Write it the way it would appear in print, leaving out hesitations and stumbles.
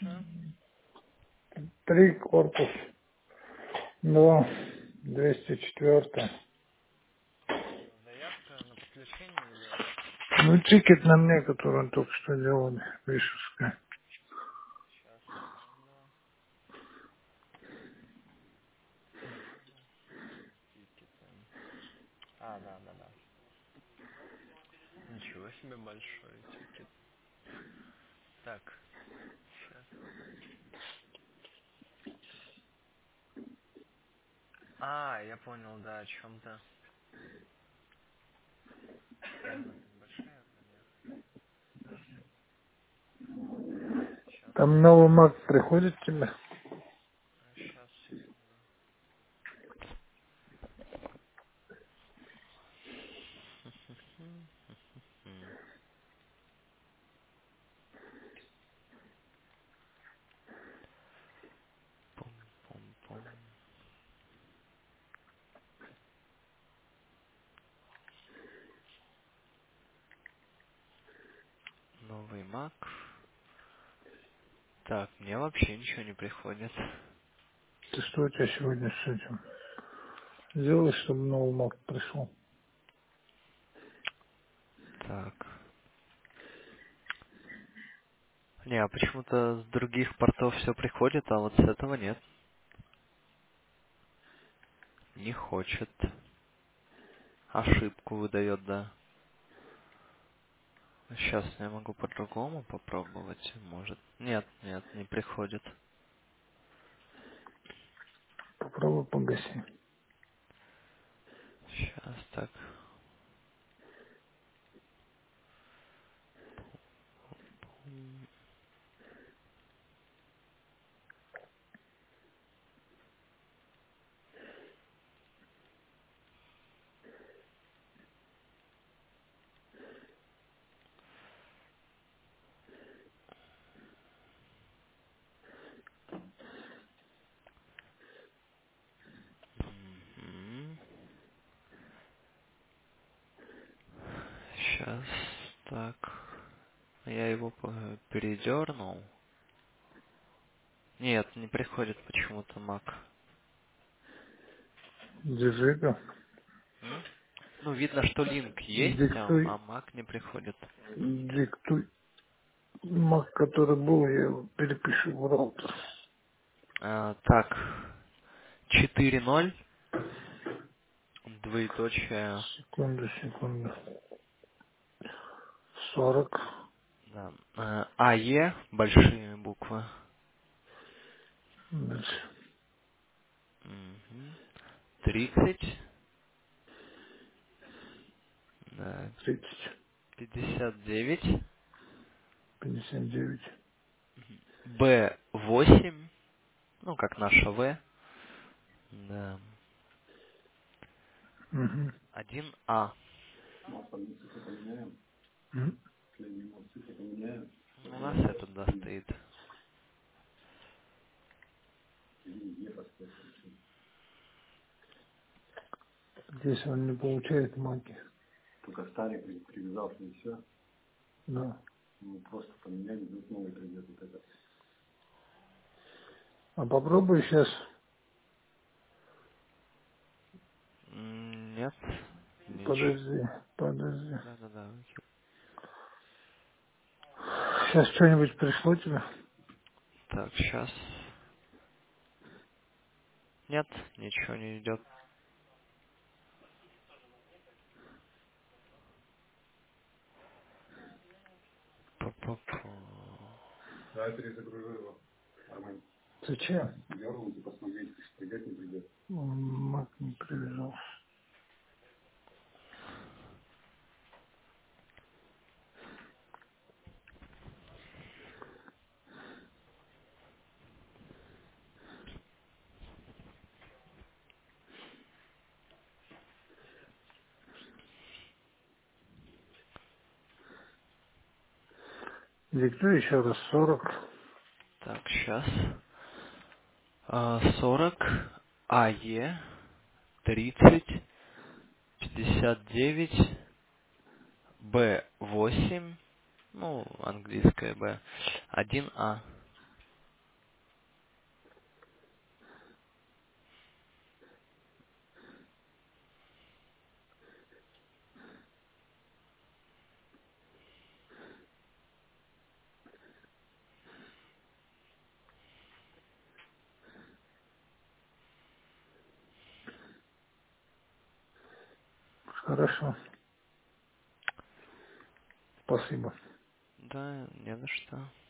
слушаю. 3 корпус, 2, 204. Заявка на подключение или... Ну, тикет на мне, который он только что делал, Вишевская. Сейчас, секунду. Тикеты. Да. Ничего себе большой тикет. Так, сейчас. Я понял, да, о чем-то. Явно так большая помеха. Сейчас, Там новый маг приходит тебе. сейчас, секунду. М. Пум-пум-пум. Новый Mac. Так, мне вообще ничего не приходит. Ты что у тебя сегодня с этим? Сделай, чтобы новый маг пришел. Так. Не, а почему-то с других портов все приходит, а вот с этого нет. Не хочет. Ошибку выдает, да. Сейчас я могу по-другому попробовать. Может. Нет, не приходит. Попробуй погаси. Сейчас так. Сейчас так. Я его передернул. Нет, не приходит почему-то Mac. Держи-ка. Ну, видно, что линк есть, а Диктуй, Mac не приходит. диктуй. Маг, который был, я его перепишу в роутер. Так. 4.0. Двоеточие. Секунду. 40. Да. АЕ. Большие буквы. Дальше. Мгм. 30. Да. 30. 59. 59. Б8. Ну, как наша В. Да. Угу. 1А. М. У нас этот, да, стоит. Здесь он не получает маги. Да. А попробуй сейчас. Нет. Ничего. Подожди. Да. Сейчас что-нибудь пришло тебе? Так, сейчас. Нет, ничего не идет. Пу-пу-пу. Зачем? Маг не привязал. Диктуй еще раз 40. Так, сейчас. 40. АЕ. 30. 59. Б8. Ну, английская Б. 1А. Хорошо. Спасибо. Да, не за что.